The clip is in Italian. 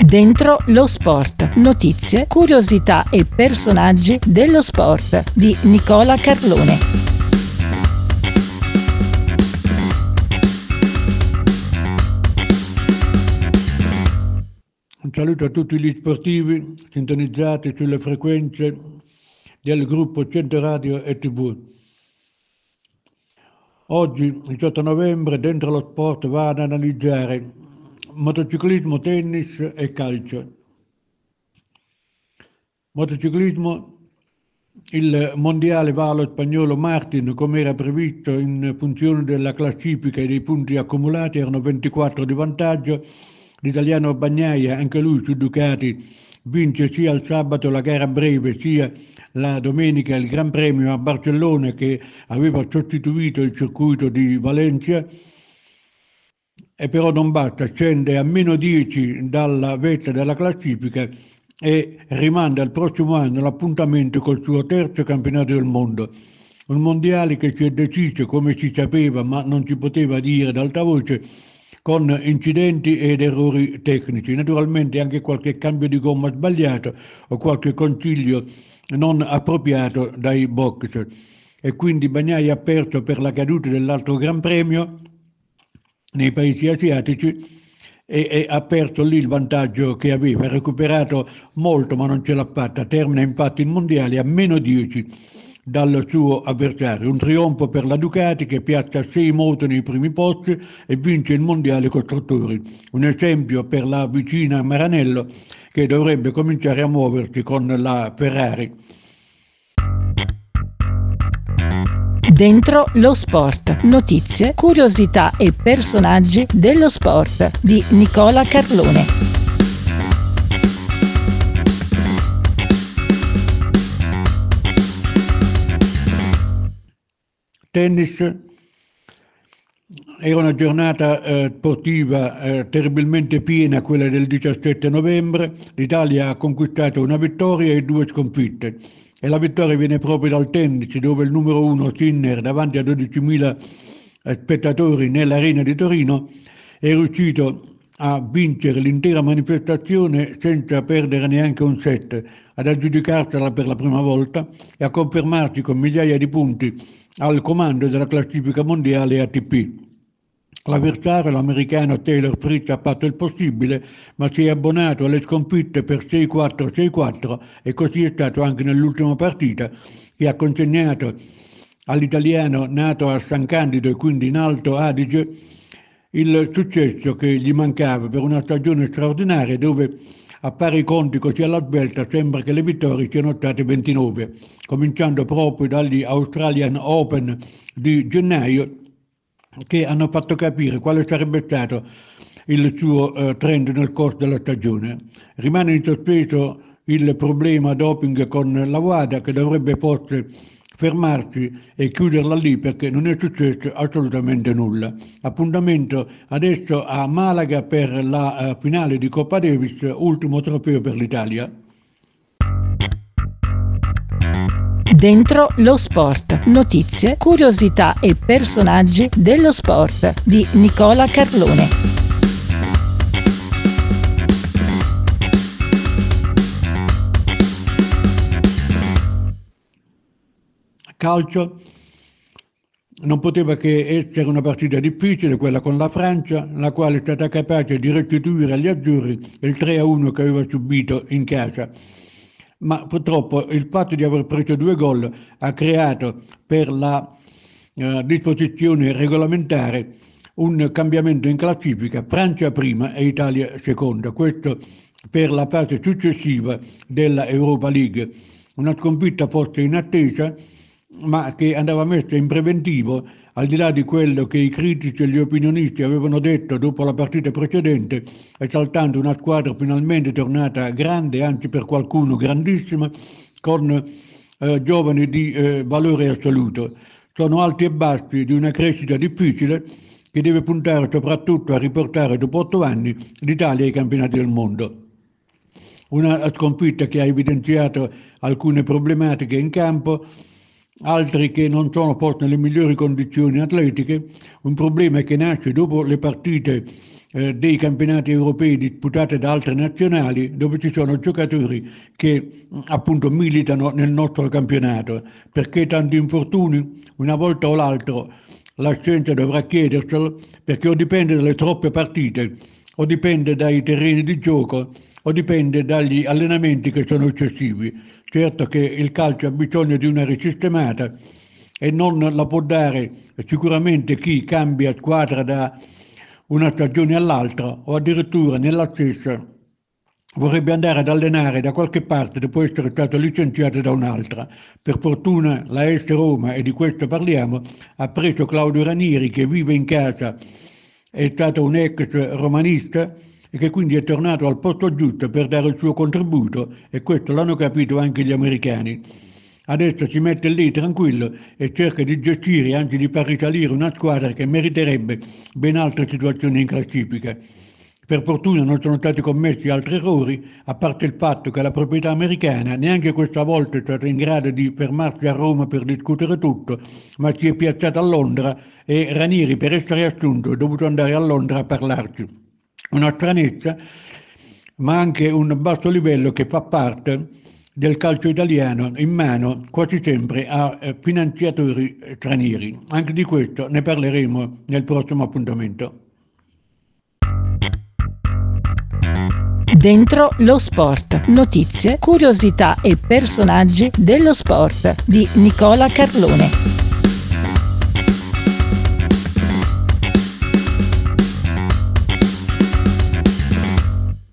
Dentro lo sport. Notizie, curiosità e personaggi dello sport di Nicola Carlone. Un saluto a tutti gli sportivi sintonizzati sulle frequenze del gruppo 100 Radio e TV. Oggi, 18 novembre, dentro lo sport va ad analizzare motociclismo, tennis e calcio. Motociclismo, il mondiale va allo spagnolo Martin, come era previsto in funzione della classifica e dei punti accumulati, erano 24 di vantaggio. L'italiano Bagnaia, anche lui su Ducati, vince sia il sabato la gara breve sia la domenica il Gran Premio a Barcellona, che aveva sostituito il circuito di Valencia. E però non basta, scende a meno 10 dalla vetta della classifica e rimanda al prossimo anno l'appuntamento col suo terzo campionato del mondo. Un mondiale che si è deciso, come si sapeva ma non si poteva dire ad alta voce, con incidenti ed errori tecnici, naturalmente anche qualche cambio di gomma sbagliato o qualche consiglio non appropriato dai box, e quindi Bagnaia ha perso per la caduta dell'altro Gran Premio nei paesi asiatici e ha perso lì il vantaggio che aveva, ha recuperato molto ma non ce l'ha fatta, termina infatti il mondiale a meno 10 dal suo avversario. Un trionfo per la Ducati che piazza 6 moto nei primi posti e vince il mondiale costruttori. Un esempio per la vicina Maranello, che dovrebbe cominciare a muoversi con la Ferrari. Dentro lo sport. Notizie, curiosità e personaggi dello sport di Nicola Carlone. Tennis. Era una giornata sportiva terribilmente piena, quella del 17 novembre. L'Italia ha conquistato una vittoria e 2 sconfitte. E la vittoria viene proprio dal tennis, dove il numero 1 Sinner, davanti a 12.000 spettatori nell'Arena di Torino, è riuscito a vincere l'intera manifestazione senza perdere neanche un set, ad aggiudicarsela per la prima volta e a confermarsi con migliaia di punti al comando della classifica mondiale ATP. L'avversario, l'americano Taylor Fritz, ha fatto il possibile, ma si è abbonato alle sconfitte per 6-4, 6-4, e così è stato anche nell'ultima partita, che ha consegnato all'italiano nato a San Candido e quindi in Alto Adige il successo che gli mancava per una stagione straordinaria, dove a fare i conti così alla svelta sembra che le vittorie siano state 29, cominciando proprio dagli Australian Open di gennaio, che hanno fatto capire quale sarebbe stato il suo trend nel corso della stagione. Rimane in sospeso il problema doping con la WADA, che dovrebbe forse fermarsi e chiuderla lì, perché non è successo assolutamente nulla. Appuntamento adesso a Malaga per la finale di Coppa Davis, ultimo trofeo per l'Italia. Dentro lo sport. Notizie, curiosità e personaggi dello sport di Nicola Carlone. Calcio. Non poteva che essere una partita difficile, quella con la Francia, la quale è stata capace di restituire agli azzurri il 3-1 che aveva subito in casa. Ma purtroppo il fatto di aver preso 2 gol ha creato per la disposizione regolamentare un cambiamento in classifica: Francia prima e Italia seconda. Questo per la fase successiva della Europa League. Una sconfitta forse in attesa, ma che andava messa in preventivo, al di là di quello che i critici e gli opinionisti avevano detto dopo la partita precedente, esaltando una squadra finalmente tornata grande, anzi per qualcuno grandissima, con giovani di valore assoluto. Sono alti e bassi di una crescita difficile che deve puntare soprattutto a riportare dopo 8 anni l'Italia ai campionati del mondo. Una sconfitta che ha evidenziato alcune problematiche in campo, altri che non sono forse nelle migliori condizioni atletiche, un problema che nasce dopo le partite dei campionati europei disputati da altre nazionali, dove ci sono giocatori che appunto militano nel nostro campionato. Perché tanti infortuni? Una volta o l'altro la scienza dovrà chiederselo, perché o dipende dalle troppe partite, o dipende dai terreni di gioco, o dipende dagli allenamenti che sono eccessivi. Certo che il calcio ha bisogno di una risistemata e non la può dare sicuramente chi cambia squadra da una stagione all'altra o addirittura nella stessa vorrebbe andare ad allenare da qualche parte dopo essere stato licenziato da un'altra. Per fortuna la AS Roma, e di questo parliamo, ha preso Claudio Ranieri, che vive in casa, è stato un ex romanista e che quindi è tornato al posto giusto per dare il suo contributo, e questo l'hanno capito anche gli americani. Adesso si mette lì tranquillo e cerca di gestire, anzi di far risalire una squadra che meriterebbe ben altre situazioni in classifica. Per fortuna non sono stati commessi altri errori, a parte il fatto che la proprietà americana neanche questa volta è stata in grado di fermarsi a Roma per discutere tutto, ma si è piazzata a Londra e Ranieri, per essere assunto, è dovuto andare a Londra a parlarci. Una stranezza, ma anche un basso livello che fa parte del calcio italiano, in mano quasi sempre a finanziatori stranieri. Anche di questo ne parleremo nel prossimo appuntamento. Dentro lo sport. Notizie, curiosità e personaggi dello sport di Nicola Carlone.